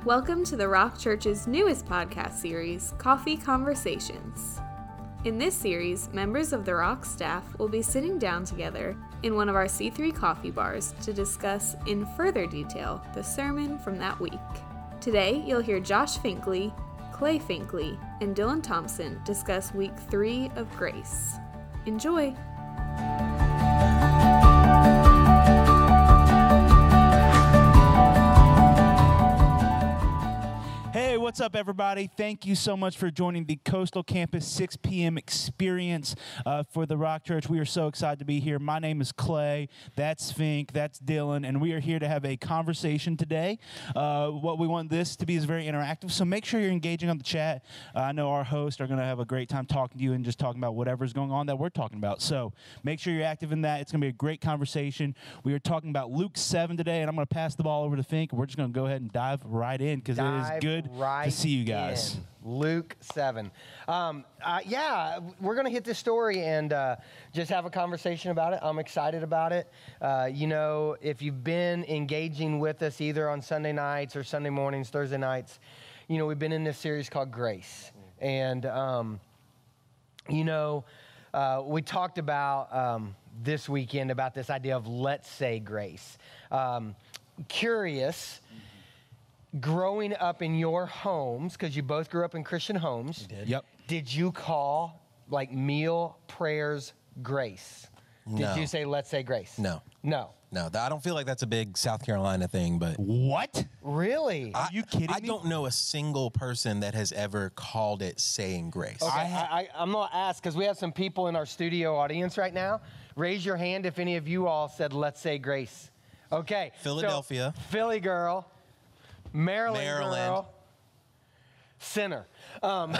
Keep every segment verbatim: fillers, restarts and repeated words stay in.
Welcome to the Rock Church's newest podcast series, Coffee Conversations. In this series, members of the Rock staff will be sitting down together in one of our C three coffee bars to discuss in further detail the sermon from that week. Today, you'll hear Josh Finkley, Clay Finkley, and Dylan Thompson discuss week three of Grace. Enjoy! Hey, what's up, everybody? Thank you so much for joining the Coastal Campus six p.m. experience uh, for the Rock Church. We are so excited to be here. My name is Clay. That's Fink. That's Dylan. And we are here to have a conversation today. Uh, what we want this to be is very interactive, so make sure you're engaging on the chat. Uh, I know our hosts are going to have a great time talking to you and just talking about whatever's going on that we're talking about. So make sure you're active in that. It's going to be a great conversation. We are talking about Luke seven today, and I'm going to pass the ball over to Fink. We're just going to go ahead and dive right in because it is good right to see you guys. in. Luke seven. Um, uh, yeah, we're going to hit this story and uh, just have a conversation about it. I'm excited about it. Uh, you know, if you've been engaging with us either on Sunday nights or Sunday mornings, Thursday nights, you know, we've been in this series called Grace. And, um, you know, uh, we talked about um, this weekend about this idea of let's say grace. Um, curious. Growing up in your homes, because you both grew up in Christian homes, Did. Yep. Did you call like meal prayers grace? Did No. you say let's say grace? No. No. No, th- I don't feel like that's a big South Carolina thing, but What? Really? Are you kidding I me? don't know a single person that has ever called it saying grace. Okay, I I ha- I, I'm going to ask because we have some people in our studio audience right now. Raise your hand if any of you all said let's say grace. Okay. so Philadelphia. Philly girl. Maryland, Maryland. girl. Sinner. Um,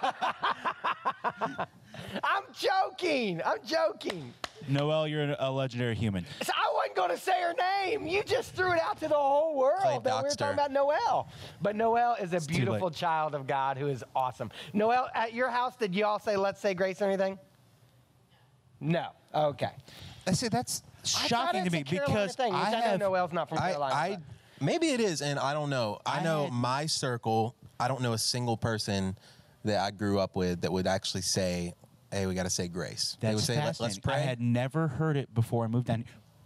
I'm joking. I'm joking. Noelle, you're a legendary human. So I wasn't going to say her name. You just threw it out to the whole world Clay that we were Dockster. talking about Noelle. But Noelle is a too beautiful late. child of God who is awesome. Noelle, at your house, did you all say, let's say grace or anything? No. Okay. I say that's I thought shocking to it's me a Carolina because thing, which I I, have. know Noelle's not from I, Carolina. I but- maybe it is, and I don't know. I, I know had- my circle. I don't know a single person that I grew up with that would actually say, "Hey, we got to say grace." They would That's say, Let, "Let's fascinating. pray." I had never heard it before I moved down.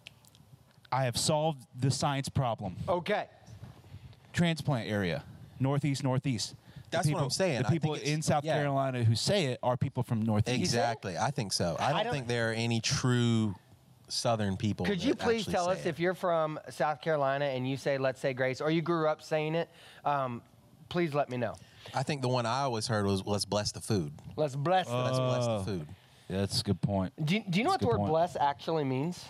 I have solved the science problem. Okay. Transplant area, northeast, northeast. The That's what people- I'm saying. The I think people it's- in South yeah. Carolina who say it are people from northeast. Exactly. I think so. I don't, I don't- think there are any true Southern people. Could that you please actually tell say us it. if you're from South Carolina and you say, let's say grace, or you grew up saying it, um, please let me know. I think the one I always heard was, "Let's bless the food." Let's bless them. Let's bless Oh. the food. Yeah, that's a good point. Do, you- do you know what That's the a good word point. bless actually means?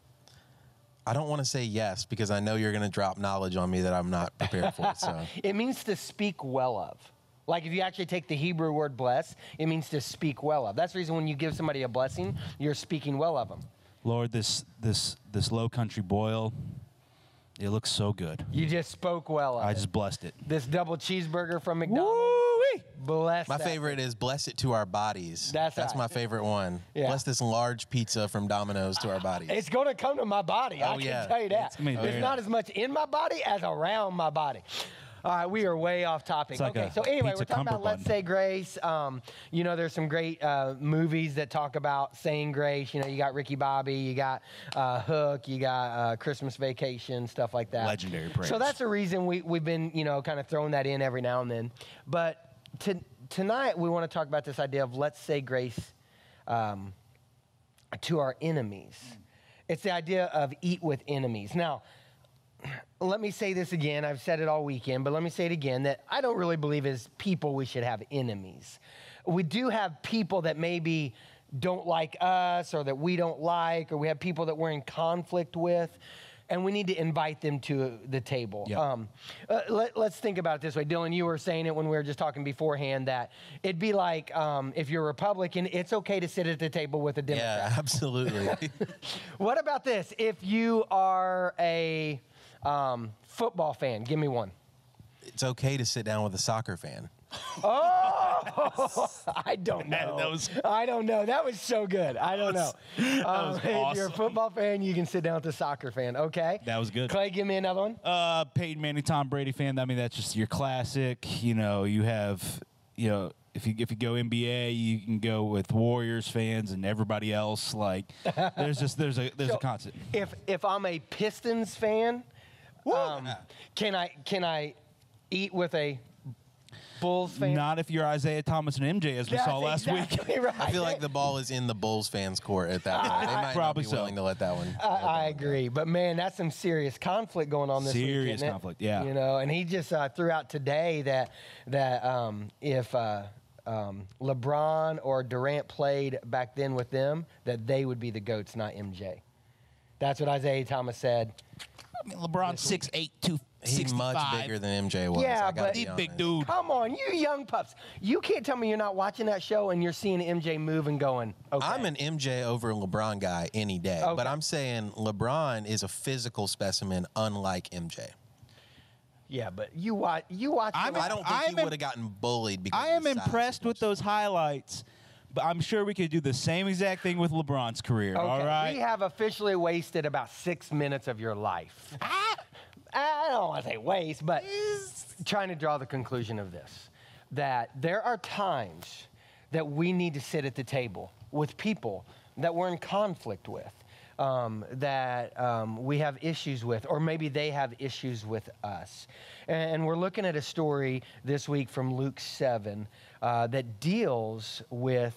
I don't want to say yes because I know you're going to drop knowledge on me that I'm not prepared for. So It means to speak well of. Like if you actually take the Hebrew word bless, it means to speak well of. That's the reason when you give somebody a blessing, you're speaking well of them. Lord, this this this low country boil, it looks so good. You just spoke well of I it. just blessed it. This double cheeseburger from McDonald's, Woo-wee. bless my that. favorite is bless it to our bodies. That's That's right. my favorite one. Yeah. Bless this large pizza from Domino's to our bodies. It's going to come to my body. I Oh, can yeah. tell you that. It's gonna be It's there. not as much in my body as around my body. All right, we are way off topic. It's like okay, a so anyway, pizza we're talking about Let's cummerbund. Say Grace. Um, you know, there's some great uh, movies that talk about saying grace. You know, you got Ricky Bobby, you got uh, Hook, you got uh, Christmas Vacation, stuff like that. Legendary prayers. So that's the reason we, we've been, you know, kind of throwing that in every now and then. But to, tonight, we want to talk about this idea of let's say grace um, to our enemies. It's the idea of eat with enemies. Now, let me say this again. I've said it all weekend, but let me say it again, that I don't really believe as people we should have enemies. We do have people that maybe don't like us or that we don't like, or we have people that we're in conflict with, and we need to invite them to the table. Yep. Um, uh, let, let's think about it this way. Dylan, you were saying it when we were just talking beforehand that it'd be like um, if you're a Republican, it's okay to sit at the table with a Democrat. yeah, absolutely. What about this? If you are a um, football fan, give me one. It's okay to sit down with a soccer fan. Oh, I don't know. That was- I don't know. That was so good. I don't know. Um, was If you're a awesome. football fan, you can sit down with a soccer fan. Okay. That was good. Clay, give me another one. Uh, Peyton Manning, Tom Brady fan. I mean, that's just your classic. You know, you have, you know, if you if you go N B A, you can go with Warriors fans and everybody else. Like, there's just there's a there's So, a constant. If if I'm a Pistons fan, um, can I can I eat with a Bulls fan? Not if you're Isaiah Thomas and M J, as we That's saw last week. exactly Right. I feel like the ball is in the Bulls fans' court at that point. They might Probably not be so. willing to let that one. I, I agree, but man, that's some serious conflict going on this week. Serious isn't it? conflict, yeah. You know, and he just uh, threw out today that that um, if uh, um, LeBron or Durant played back then with them, that they would be the GOATs, not M J. That's what Isaiah Thomas said. I mean, LeBron's six eight, two He's sixty-five. much bigger than M J was. Yeah, I gotta but- be He's a big honest. dude. Come on, you young pups. You can't tell me you're not watching that show and you're seeing M J move and going, okay. I'm an M J over LeBron guy any day, Okay. but I'm saying LeBron is a physical specimen, unlike M J. Yeah, but you watch. You watch. I'm the- I don't think I'm he in- would have gotten bullied because I of am his size impressed as with much. those highlights, but I'm sure we could do the same exact thing with LeBron's career. Okay, all right. we have officially wasted about six minutes of your life. I don't want to say waste, but trying to draw the conclusion of this, that there are times that we need to sit at the table with people that we're in conflict with, um, that um, we have issues with, or maybe they have issues with us. And we're looking at a story this week from Luke seven uh, that deals with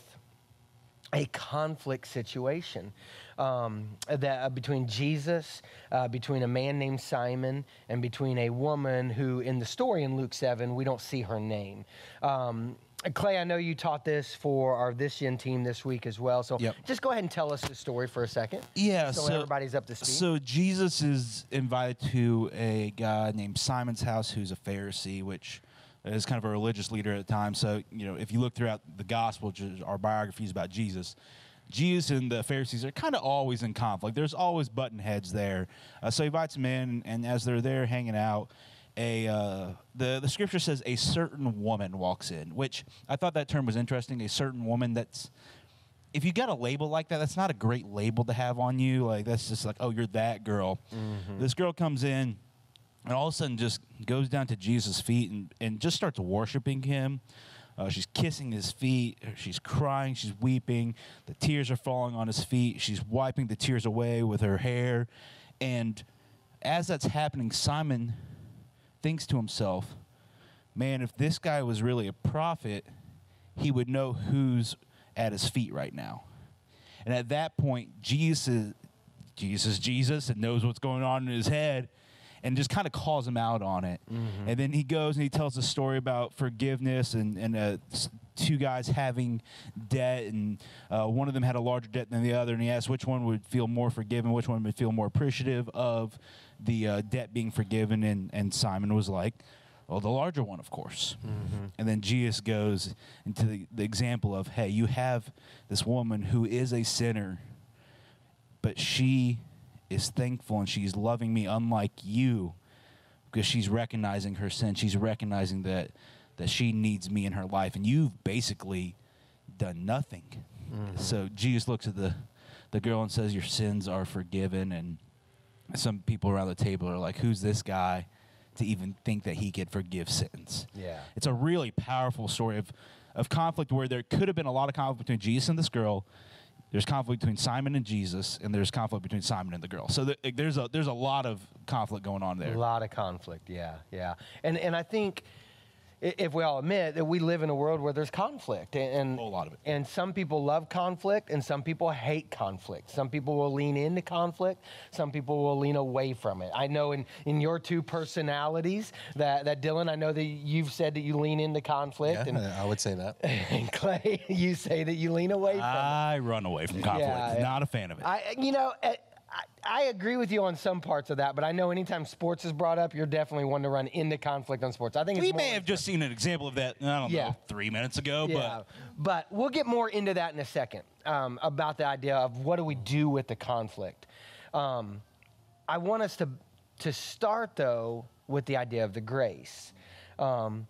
a conflict situation um, that uh, between Jesus, uh, between a man named Simon, and between a woman who, in the story in Luke seven, we don't see her name. Um, Clay, I know you taught this for our This Yen team this week as well. So Yep. just go ahead and tell us the story for a second. Yeah, so, so everybody's up to speed. So Jesus is invited to a guy named Simon's house, who's a Pharisee, which is kind of a religious leader at the time. So you know, if you look throughout the gospel, which is our biographies about Jesus, Jesus and the Pharisees are kind of always in conflict. There's always button heads there. Uh, so he invites them in, and as they're there hanging out, a uh, the the scripture says a certain woman walks in, which I thought that term was interesting. A certain woman. That's, if you got a label like that, that's not a great label to have on you. Like, that's just like, oh, you're that girl. Mm-hmm. This girl comes in and all of a sudden just goes down to Jesus' feet and, and just starts worshiping him. Uh, she's kissing his feet. She's crying. She's weeping. The tears are falling on his feet. She's wiping the tears away with her hair. And as that's happening, Simon thinks to himself, man, if this guy was really a prophet, he would know who's at his feet right now. And at that point, Jesus, Jesus, Jesus, and knows what's going on in his head, and just kind of calls him out on it. Mm-hmm. And then he goes and he tells a story about forgiveness and, and uh, two guys having debt, and uh, one of them had a larger debt than the other, and he asked which one would feel more forgiven, which one would feel more appreciative of the uh, debt being forgiven, and, and Simon was like, well, the larger one, of course. Mm-hmm. And then Jesus goes into the, the example of, hey, you have this woman who is a sinner, but she is thankful and she's loving me unlike you, because she's recognizing her sin. She's recognizing that that she needs me in her life, and you've basically done nothing. Mm-hmm. So Jesus looks at the, the girl and says, your sins are forgiven. And some people around the table are like, who's this guy to even think that he could forgive sins? Yeah. It's a really powerful story of, of conflict where there could have been a lot of conflict between Jesus and this girl. There's conflict between Simon and Jesus, and there's conflict between Simon and the girl. So th- there's a there's a lot of conflict going on there. A lot of conflict, yeah, yeah. And and I think i- if we all admit that we live in a world where there's conflict, and, and A lot of it. and some people love conflict, and some people hate conflict. Some people will lean into conflict, some people will lean away from it. I know in, in your two personalities, that, that Dylan, I know that you've said that you lean into conflict, Yeah, and, I would say that. and Clay, you say that you lean away from it. I run away from conflict. Yeah, yeah. Not a fan of it. I, you know, I, I agree with you on some parts of that, but I know anytime sports is brought up, you're definitely one to run into conflict on sports. I think we it's may more have just seen an example of that, I don't Yeah. know, three minutes ago. yeah, but we'll get more into that in a second, um, about the idea of what do we do with the conflict. Um, I want us to to start though with the idea of the grace. Um,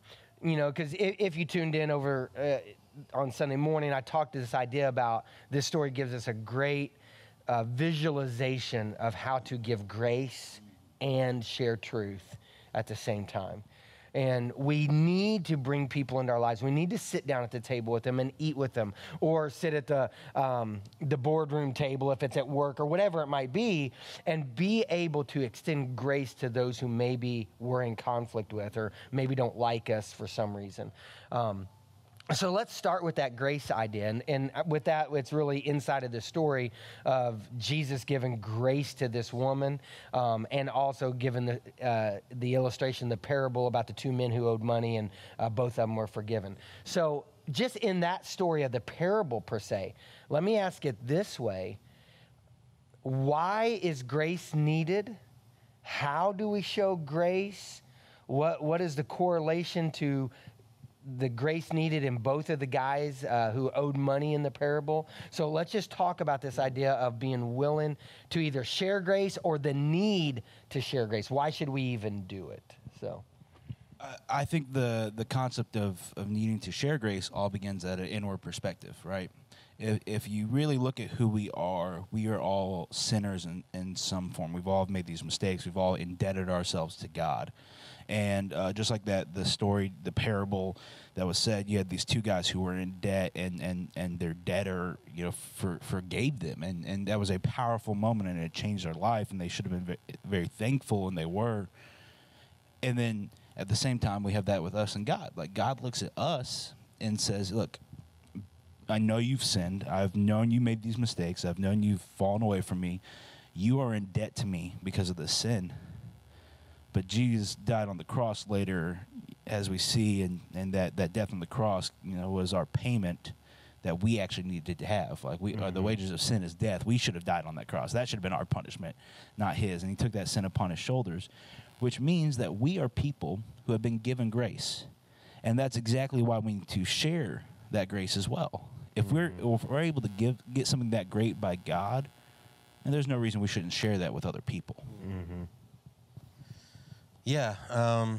you know, because if, if you tuned in over uh, on Sunday morning, I talked to this idea about this story gives us a great uh, visualization of how to give grace and share truth at the same time. And we need to bring people into our lives. We need to sit down at the table with them and eat with them, or sit at the um, the boardroom table if it's at work or whatever it might be, and be able to extend grace to those who maybe we're in conflict with or maybe don't like us for some reason. Um, So let's start with that grace idea. And, and with that, it's really inside of the story of Jesus giving grace to this woman, um, and also giving the, uh, the illustration, the parable about the two men who owed money, and uh, both of them were forgiven. So just in that story of the parable per se, let me ask it this way. Why is grace needed? How do we show grace? What What is the correlation to the grace needed in both of the guys uh, who owed money in the parable? So let's just talk about this idea of being willing to either share grace or the need to share grace. Why should we even do it? So, I think the the concept of, of needing to share grace all begins at an inward perspective, right? If, if you really look at who we are, we are all sinners in, in some form. We've all made these mistakes. We've all indebted ourselves to God. And uh, just like that, the story, the parable that was said, you had these two guys who were in debt, and, and, and their debtor, you know, for, forgave them. And, and that was a powerful moment, and it changed their life, and they should have been very, very thankful, and they were. And then at the same time, we have that with us and God. Like, God looks at us and says, look, I know you've sinned. I've known you made these mistakes. I've known you've fallen away from me. You are in debt to me because of this sin. But Jesus died on the cross later, as we see, and, and that, that death on the cross, you know, was our payment that we actually needed to have. Like, we, mm-hmm. uh, the wages of sin is death. We should have died on that cross. That should have been our punishment, not his. And he took that sin upon his shoulders, which means that we are people who have been given grace. And that's exactly why we need to share that grace as well. If mm-hmm. we're if we're able to give get something that great by God, and there's no reason we shouldn't share that with other people. Mm-hmm. Yeah, um,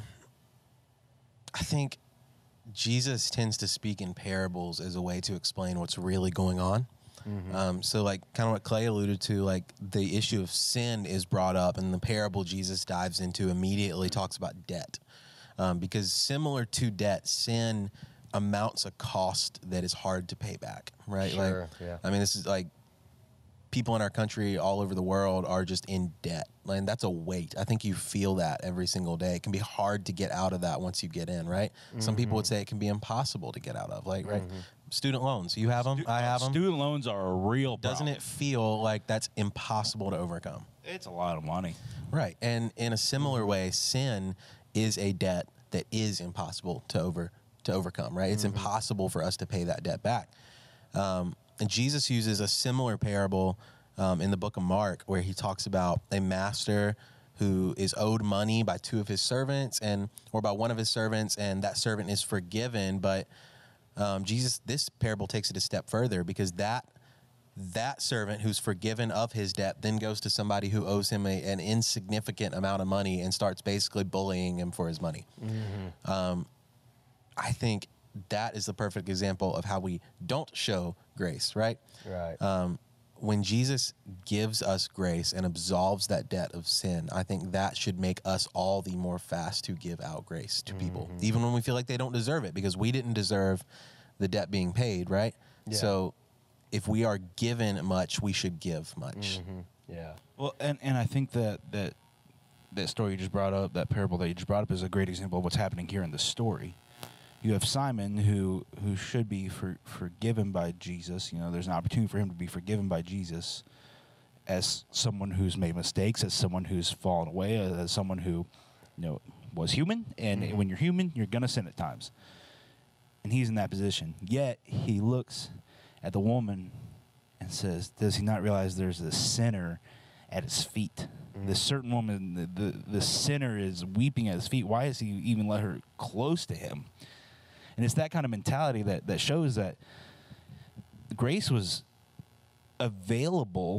I think Jesus tends to speak in parables as a way to explain what's really going on. Mm-hmm. Um, so, like, kind of what Clay alluded to, like, the issue of sin is brought up, and the parable Jesus dives into immediately talks about debt. Um, because similar to debt, sin amounts a cost that is hard to pay back, right? Sure, like, yeah. I mean, this is like people in our country all over the world are just in debt. And that's a weight. I think you feel that every single day. It can be hard to get out of that once you get in, right? Mm-hmm. Some people would say it can be impossible to get out of, like, right? Mm-hmm. Student loans, you have them, Stu- I have them. Student loans are a real problem. Doesn't it feel like that's impossible to overcome? It's a lot of money. Right. And in a similar way, sin is a debt that is impossible to over to overcome, right? It's mm-hmm. impossible for us to pay that debt back. Um, and Jesus uses a similar parable um, in the book of Mark, where he talks about a master who is owed money by two of his servants, and or by one of his servants, and that servant is forgiven. But um, Jesus, this parable takes it a step further, because that that servant who's forgiven of his debt then goes to somebody who owes him a, an insignificant amount of money and starts basically bullying him for his money. Mm-hmm. Um, I think that is the perfect example of how we don't show grace, right? Right. Um, when Jesus gives us grace and absolves that debt of sin, I think that should make us all the more fast to give out grace to mm-hmm. people, even when we feel like they don't deserve it, because we didn't deserve the debt being paid, right? Yeah. So if we are given much, we should give much. Mm-hmm. Yeah. Well, and, and I think that, that that story you just brought up, that parable that you just brought up, is a great example of what's happening here in the story. You have Simon, who who should be for, forgiven by Jesus. You know, there's an opportunity for him to be forgiven by Jesus as someone who's made mistakes, as someone who's fallen away, as someone who, you know, was human. And mm-hmm. when you're human, you're going to sin at times. And he's in that position. Yet he looks at the woman and says, does he not realize there's a sinner at his feet? Mm-hmm. This certain woman, the, the, the sinner is weeping at his feet. Why does he even let her close to him? And it's that kind of mentality that, that shows that grace was available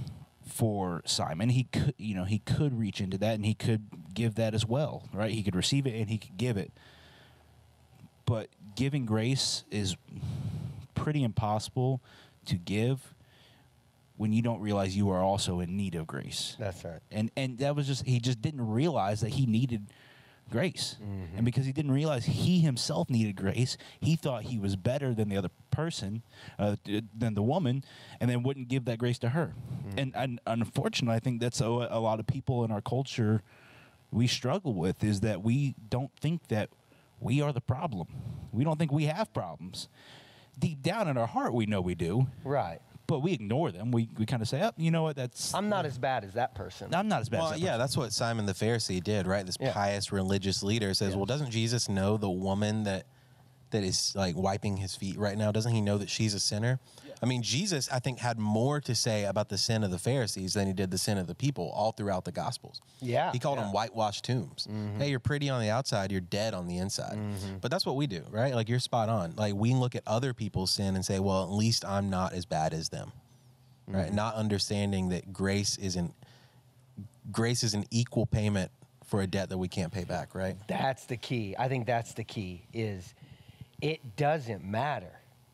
for Simon. He could, you know, he could reach into that, and he could give that as well, right? He could receive it and he could give it. but giving grace is pretty impossible to give when you don't realize you are also in need of grace. That's right. And and that was just, he just didn't realize that he needed grace. Mm-hmm. And because he didn't realize he himself needed grace, he thought he was better than the other person, uh, than the woman, and then wouldn't give that grace to her. Mm-hmm. And, and unfortunately, I think that's a, a lot of people in our culture we struggle with, is that we don't think that we are the problem. We don't think we have problems. Deep down in our heart, we know we do. Right. But we ignore them. We we kind of say, oh, you know what, that's... I'm not as bad as that person. I'm not as bad Well, as that yeah, person. that's what Simon the Pharisee did, right? This Yeah. pious religious leader says, Yeah. well, doesn't Jesus know the woman that that is like wiping his feet right now? Doesn't he know that she's a sinner? Yeah. I mean, Jesus, I think, had more to say about the sin of the Pharisees than he did the sin of the people all throughout the Gospels. Yeah. He called yeah. them whitewashed tombs. Mm-hmm. Hey, you're pretty on the outside, you're dead on the inside. Mm-hmm. But that's what we do, right? Like, you're spot on. Like, we look at other people's sin and say, well, at least I'm not as bad as them. Right, Mm-hmm. not understanding that grace isn't grace is an equal payment for a debt that we can't pay back. Right. That's the key. I think that's the key. Is it doesn't matter.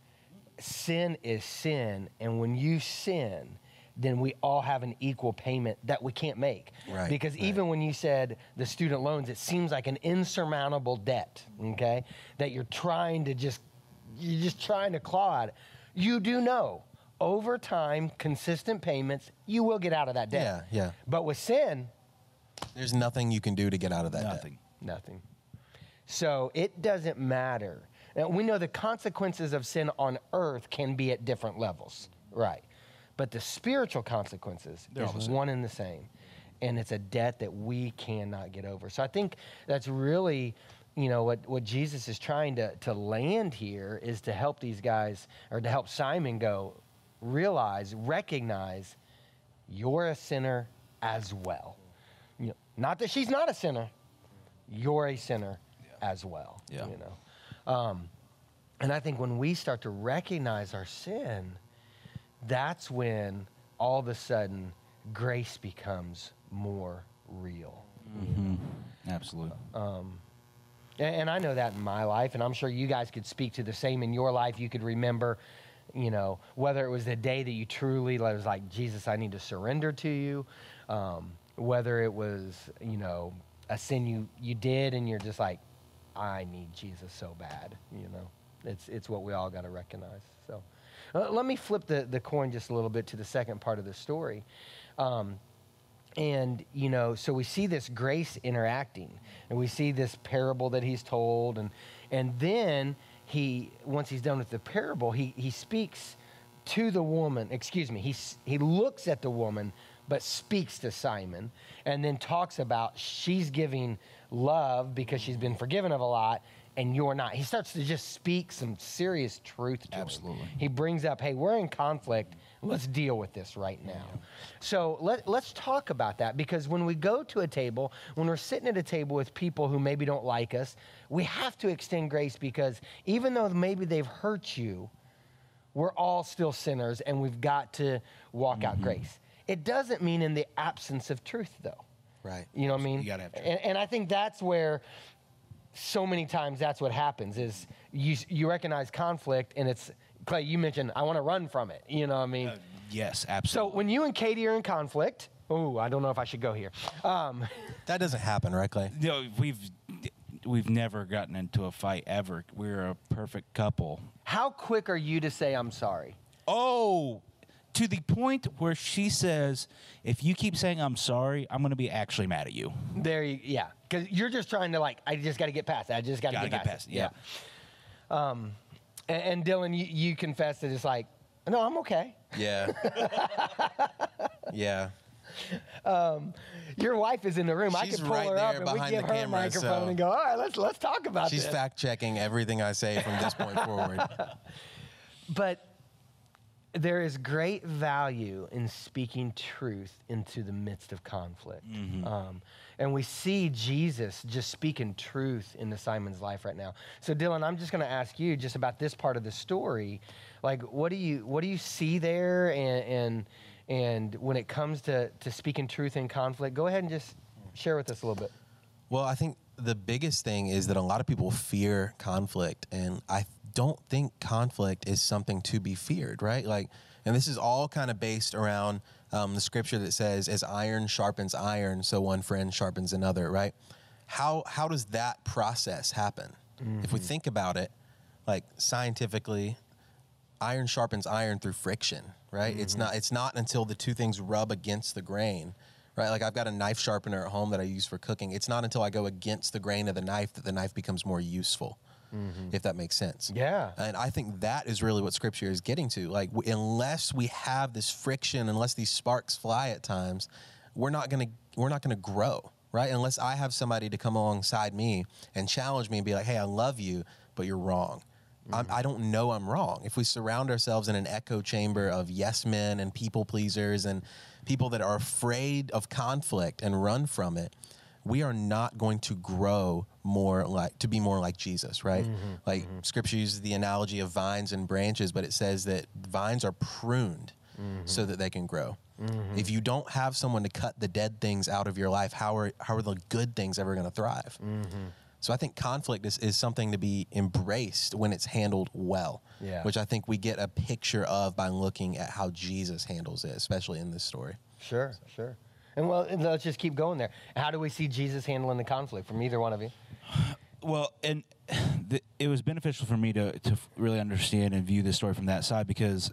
Sin is sin, and when you sin, then we all have an equal payment that we can't make. Right, Because right. even when you said the student loans, it seems like an insurmountable debt. Okay, that you're trying to just you're just trying to claw at. You do know, over time, consistent payments, you will get out of that debt. Yeah, yeah. But with sin, There's nothing you can do to get out of that Nothing. nothing. So it doesn't matter. Now, we know the consequences of sin on earth can be at different levels, right? But the spiritual consequences They're all the is same. one and the same. And it's a debt that we cannot get over. So I think that's really, you know, what, what Jesus is trying to, to land here is to help these guys, or to help Simon go, realize, recognize, you're a sinner as well. You know, not that she's not a sinner. You're a sinner as well. Yeah. You know, um, and I think when we start to recognize our sin, that's when all of a sudden grace becomes more real. Mm-hmm. Absolutely. Um, and, and I know that in my life, and I'm sure you guys could speak to the same in your life. You could remember, you know, whether it was the day that you truly was like, Jesus, I need to surrender to you. Um, whether it was, you know, a sin you, you did and you're just like, I need Jesus so bad, you know. It's it's what we all got to recognize. So uh, let me flip the, the coin just a little bit to the second part of the story. Um, and, you know, so we see this grace interacting, and we see this parable that he's told. And and then he, once he's done with the parable, he, he speaks to the woman, excuse me, he, s- he looks at the woman, but speaks to Simon, and then talks about she's giving love because she's been forgiven of a lot, and you're not. He starts to just speak some serious truth to him. Absolutely. He brings up, hey, we're in conflict. Let's deal with this right now. So let, let's talk about that, because when we go to a table, when we're sitting at a table with people who maybe don't like us, we have to extend grace, because even though maybe they've hurt you, we're all still sinners, and we've got to walk Mm-hmm. out grace. It doesn't mean in the absence of truth, though. Right. You know what I mean? You gotta have truth. And, and I think that's where so many times that's what happens is you you recognize conflict, and it's, Clay, you mentioned, I want to run from it. You know what I mean? Uh, yes, So absolutely. when you and Katie are in conflict, oh, I don't know if I should go here. Um, That doesn't happen, right, Clay? You know, we've we've never gotten into a fight ever. We're a perfect couple. how quick are you to say I'm sorry? Oh, to the point where she says, if you keep saying I'm sorry, I'm going to be actually mad at you. There you, yeah, because you're just trying to, like, I just got to get past it. I just got to Gotta get, get past, past it. it, yeah. Um, and, and Dylan, you, you confessed that it's like, no, I'm okay. Yeah. yeah. Your wife is in the room. I She's could pull right her up there and we behind give the her a camera, microphone so- and go, all right, let's let's talk about She's this. fact checking everything I say from this point forward. But there is great value in speaking truth into the midst of conflict. Um, and we see Jesus just speaking truth into Simon's life right now. So Dylan, I'm just going to ask you just about this part of the story. Like, what do you what do you see there? And and, and when it comes to, to speaking truth in conflict, go ahead and just share with us a little bit. Well, I think the biggest thing is that a lot of people fear conflict, and I don't think conflict is something to be feared, right? Like, and this is all kind of based around um, the scripture that says, as iron sharpens iron, so one friend sharpens another, right? How, how does that process happen? Mm-hmm. If we think about it, like scientifically, iron sharpens iron through friction, right? Mm-hmm. It's not, it's not until the two things rub against the grain, right? Like I've got a knife sharpener at home that I use for cooking. It's not until I go against the grain of the knife that the knife becomes more useful. Mm-hmm. If that makes sense. Yeah. And I think that is really what Scripture is getting to. Like, w- unless we have this friction, unless these sparks fly at times, we're not gonna we're not gonna grow, right? Unless I have somebody to come alongside me and challenge me and be like, "Hey, I love you, but you're wrong." Mm-hmm. I don't know I'm wrong. If we surround ourselves in an echo chamber of yes men and people pleasers and people that are afraid of conflict and run from it, we are not going to grow more like, to be more like Jesus, right? Mm-hmm, like mm-hmm. Scripture uses the analogy of vines and branches, but it says that vines are pruned mm-hmm. so that they can grow. Mm-hmm. If you don't have someone to cut the dead things out of your life, how are, how are the good things ever going to thrive? Mm-hmm. So I think conflict is, is something to be embraced when it's handled well, yeah. which I think we get a picture of by looking at how Jesus handles it, especially in this story. Sure, sure. And well, let's just keep going there. How do we see Jesus handling the conflict from either one of you? Well, and the, it was beneficial for me to, to really understand and view this story from that side because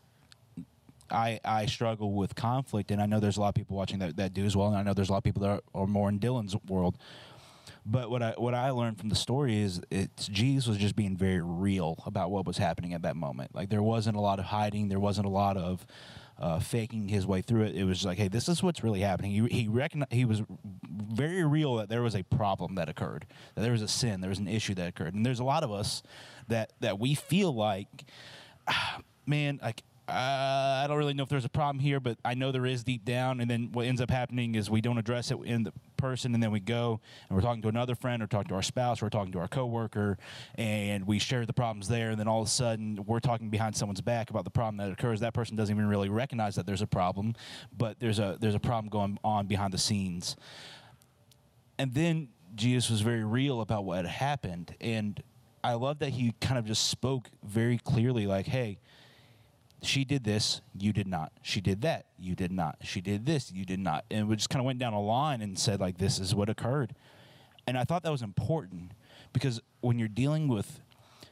I I struggle with conflict, and I know there's a lot of people watching that, that do as well, and I know there's a lot of people that are, are more in Dylan's world. But what I what I learned from the story is it's Jesus was just being very real about what was happening at that moment. Like there wasn't a lot of hiding, there wasn't a lot of Uh, faking his way through it. It was like, hey, this is what's really happening. He he recognized, he was very real that there was a problem that occurred, that there was a sin, there was an issue that occurred, and there's a lot of us that that we feel like, ah, man, like uh, I don't really know if there's a problem here, but I know there is deep down. And then what ends up happening is we don't address it in the person, and then we go and we're talking to another friend, or talking to our spouse, or we're talking to our coworker, and we share the problems there. And then all of a sudden, we're talking behind someone's back about the problem that occurs. That person doesn't even really recognize that there's a problem, but there's a there's a problem going on behind the scenes. And then Jesus was very real about what had happened, and I love that he kind of just spoke very clearly, like, hey, she did this, you did not. She did that, you did not. She did this, you did not. And we just kind of went down a line and said, like, this is what occurred. And I thought that was important because when you're dealing with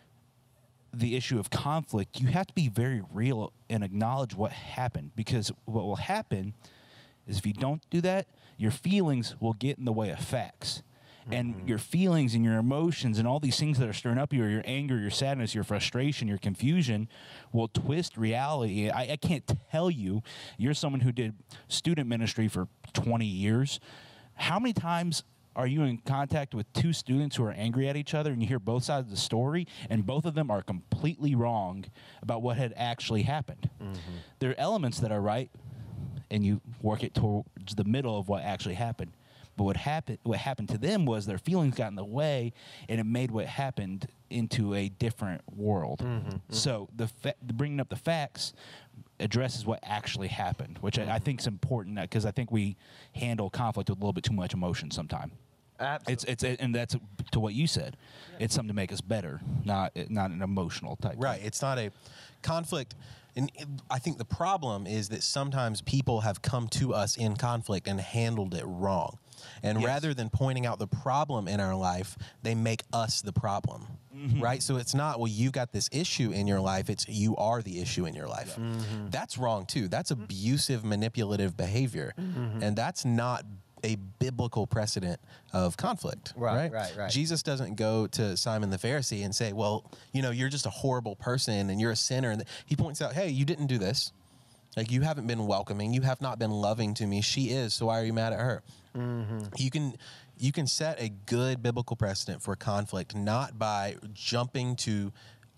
the issue of conflict, you have to be very real and acknowledge what happened, because what will happen is if you don't do that, your feelings will get in the way of facts. And mm-hmm. your feelings and your emotions and all these things that are stirring up you, or your anger, your sadness, your frustration, your confusion, will twist reality. I, I can't tell you, you're someone who did student ministry for twenty years. How many times are you in contact with two students who are angry at each other, and you hear both sides of the story, and both of them are completely wrong about what had actually happened? Mm-hmm. There are elements that are right, and you work it towards the middle of what actually happened. But what happened, what happened to them was their feelings got in the way, and it made what happened into a different world. Mm-hmm, mm-hmm. So the, fa- the bringing up the facts addresses what actually happened, which mm-hmm. I, I think is important, because I think we handle conflict with a little bit too much emotion sometimes. Absolutely. It's it's and that's to what you said. Yeah. It's something to make us better, not not an emotional type. Right. Thing. It's not a conflict. And I think the problem is that sometimes people have come to us in conflict and handled it wrong. And yes. rather than pointing out the problem in our life, they make us the problem, mm-hmm. right? So it's not, well, you've got this issue in your life. It's you are the issue in your life. Yeah. Mm-hmm. That's wrong, too. That's abusive, manipulative behavior. Mm-hmm. And that's not a biblical precedent of conflict, right, right? Right, right. Jesus doesn't go to Simon the Pharisee and say, well, you know, you're just a horrible person and you're a sinner. And he points out, hey, you didn't do this. Like, you haven't been welcoming. You have not been loving to me. She is, so why are you mad at her? Mm-hmm. You can you can set a good biblical precedent for conflict, not by jumping to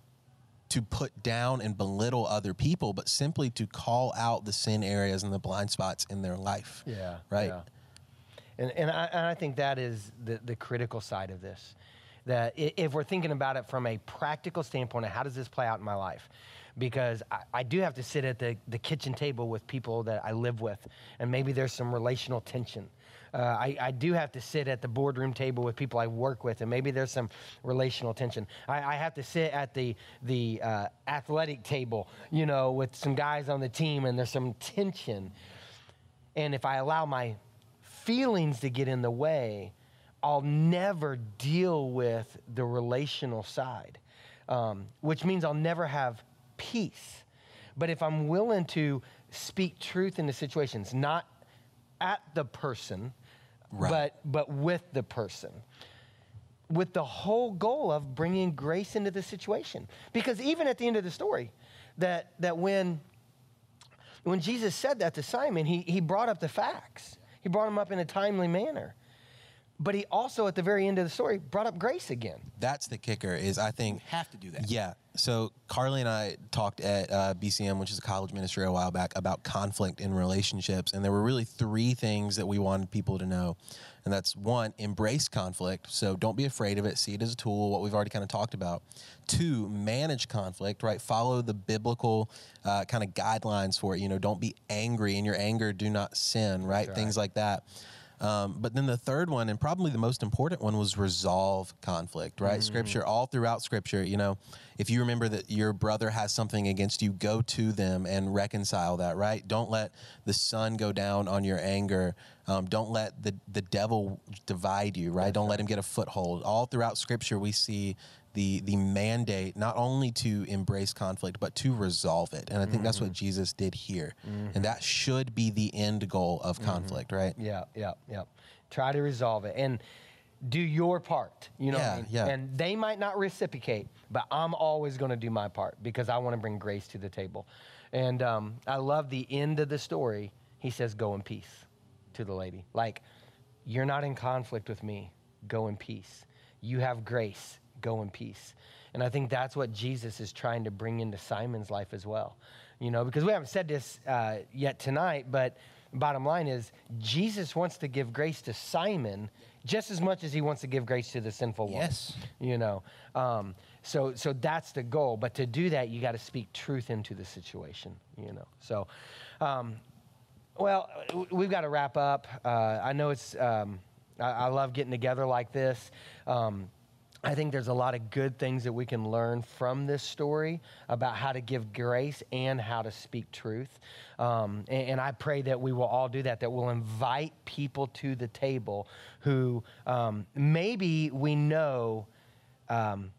to put down and belittle other people, but simply to call out the sin areas and the blind spots in their life. Yeah. Right? Yeah. And, and, I, and I think that is the, the critical side of this. That if we're thinking about it from a practical standpoint of how does this play out in my life, because I, I do have to sit at the, the kitchen table with people that I live with, and maybe there's some relational tension. Uh, I, I do have to sit at the boardroom table with people I work with, and maybe there's some relational tension. I, I have to sit at the the uh, athletic table, you know, with some guys on the team, and there's some tension. And if I allow my feelings to get in the way, I'll never deal with the relational side, um, which means I'll never have peace. But if I'm willing to speak truth into situations, not at the person, right. but but with the person, with the whole goal of bringing grace into the situation. Because even at the end of the story, that that when when Jesus said that to Simon, he he brought up the facts. He brought them up in a timely manner. But he also, at the very end of the story, brought up grace again. That's the kicker, is I think... You have to do that. Yeah. So Carly and I talked at uh, B C M, which is a college ministry, a while back, about conflict in relationships. And there were really three things that we wanted people to know. And that's, one, embrace conflict. So don't be afraid of it. See it as a tool, what we've already kind of talked about. Two, manage conflict, right? Follow the biblical uh, kind of guidelines for it. You know, don't be angry. In your anger, do not sin, right? Right. Things like that. Um, but then the third one, and probably the most important one, was resolve conflict, right? Mm. Scripture, all throughout Scripture, you know, if you remember that your brother has something against you, go to them and reconcile that, right? Don't let the sun go down on your anger. Um, don't let the, the devil divide you, right? That's don't right. let him get a foothold. All throughout Scripture, we see the the mandate not only to embrace conflict, but to resolve it. And I think mm-hmm. that's what Jesus did here. Mm-hmm. And that should be the end goal of conflict, mm-hmm. right? Yeah, yeah, yeah. Try to resolve it and do your part, you know yeah, what I mean? Yeah. And they might not reciprocate, but I'm always going to do my part because I want to bring grace to the table. And um, I love the end of the story. He says, go in peace to the lady. Like, you're not in conflict with me. Go in peace. You have grace. Go in peace. And I think that's what Jesus is trying to bring into Simon's life as well. You know, because we haven't said this uh, yet tonight, but bottom line is Jesus wants to give grace to Simon just as much as he wants to give grace to the sinful one. Yes. You know, um, so so that's the goal. But to do that, you got to speak truth into the situation, you know. So, um, well, we've got to wrap up. Uh, I know it's, um, I, I love getting together like this. Um, I think there's a lot of good things that we can learn from this story about how to give grace and how to speak truth. Um, and, and I pray that we will all do that, that we'll invite people to the table who um, maybe we know um,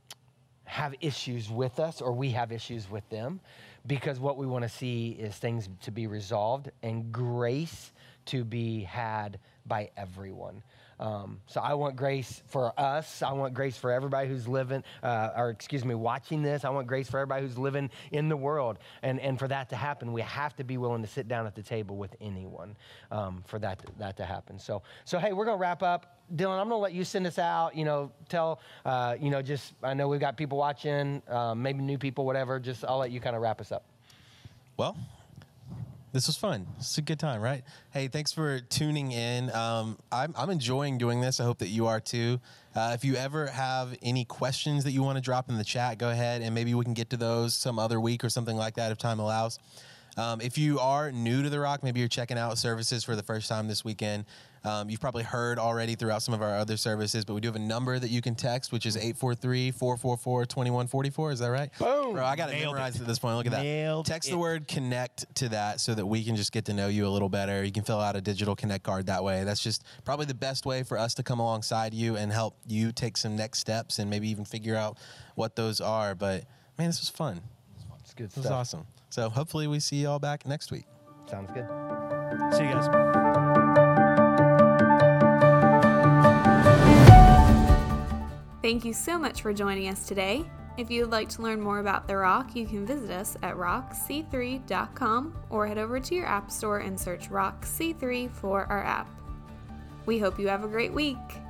have issues with us, or we have issues with them, because what we want to see is things to be resolved and grace to be had by everyone. Um, so I want grace for us. I want grace for everybody who's living, uh, or excuse me, watching this. I want grace for everybody who's living in the world. And and for that to happen, we have to be willing to sit down at the table with anyone um, for that to, that to happen. So so hey, we're gonna wrap up. Dylan, I'm gonna let you send us out. You know, tell uh, you know, just I know we've got people watching, um, maybe new people, whatever. Just I'll let you kind of wrap us up. Well. This was fun. It's a good time, right? Hey, thanks for tuning in. Um, I'm, I'm enjoying doing this. I hope that you are too. Uh, if you ever have any questions that you want to drop in the chat, go ahead and maybe we can get to those some other week or something like that if time allows. Um, if you are new to The Rock, maybe you're checking out services for the first time this weekend. Um, you've probably heard already throughout some of our other services, but we do have a number that you can text, which is eight four three, four four four, two one four four. Is that right? Boom. Bro, I got it Nailed memorized it. at this point. Look at that. Nailed Text it. the word connect to that so that we can just get to know you a little better. You can fill out a digital connect card that way. That's just probably the best way for us to come alongside you and help you take some next steps and maybe even figure out what those are. But, man, this was fun. It's good This stuff. was awesome. So hopefully we see you all back next week. Sounds good. See you guys. Thank you so much for joining us today. If you would like to learn more about The Rock, you can visit us at rock c three dot com or head over to your app store and search Rock C three for our app. We hope you have a great week.